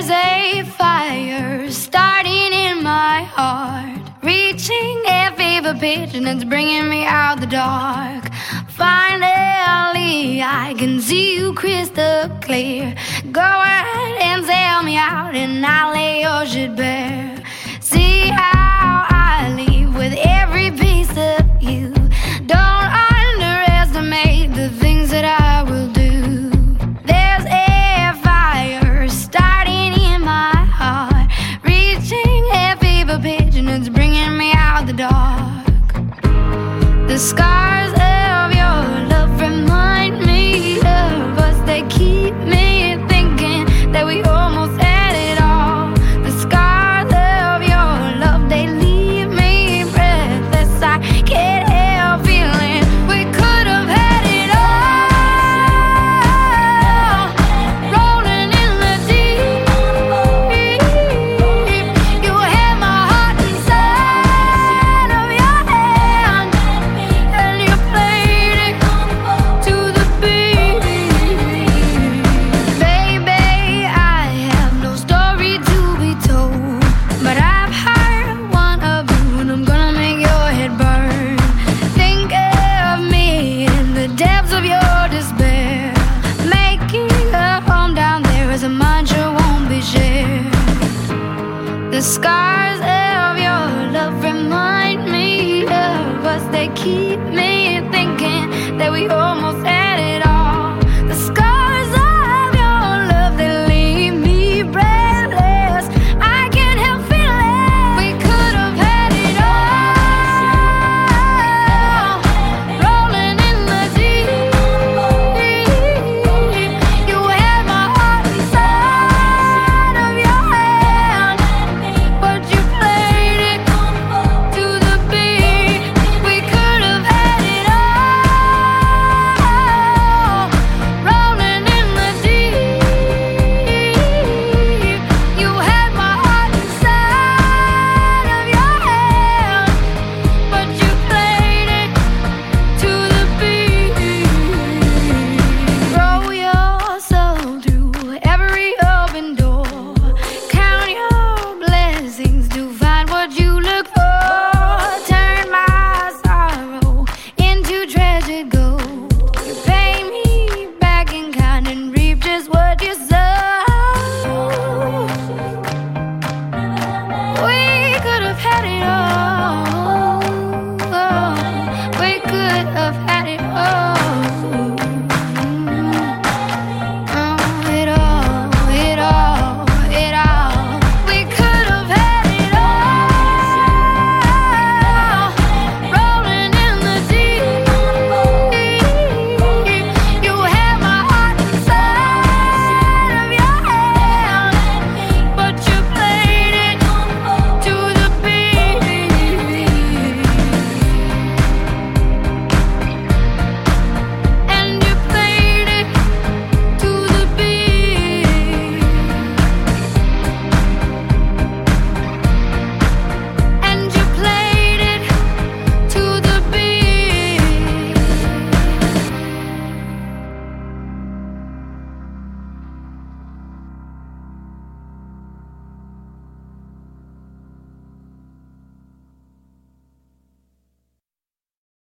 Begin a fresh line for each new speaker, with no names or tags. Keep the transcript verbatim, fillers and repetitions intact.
There's a fire starting in my heart, reaching a fever pitch and it's bringing me out the dark. Finally, I can see you crystal clear. Go ahead and sell me out and I'll lay your shit bare. See how I leave with every piece of you. Don't underestimate the things that I will do. There's a fire starting in my heart, reaching a fever pitch and it's bringing me out the dark. The scars of your love remind me of us. They keep me thinking that we almost had it all. The scars of your love, they leave me breathless. I can't help feeling we could have had it all. Rolling in the deep, you had my heart inside of your hand, and you played it to the beat. Baby, I have no story to be told, but I've heard one of you and I'm gonna make your head burn. Think of me in the depths of your despair. Making a home down there is a mind sure won't be shared. The scars of your love remind me of us. They keep me thinking that we almost had it all. The scars of your love, they leave me breathless. I can't help feeling we could have had it all. Rolling in the deep, you had my heart inside of your hand, but you played it to the beat. We could have had it all. Rolling in the deep, you had my heart inside of your hand, but you played it to the beat. Throw your soul through every open door. Count your blessings to find what you look for. Turn my sorrow into treasured gold. You pay me back in kind and reap just what you sow.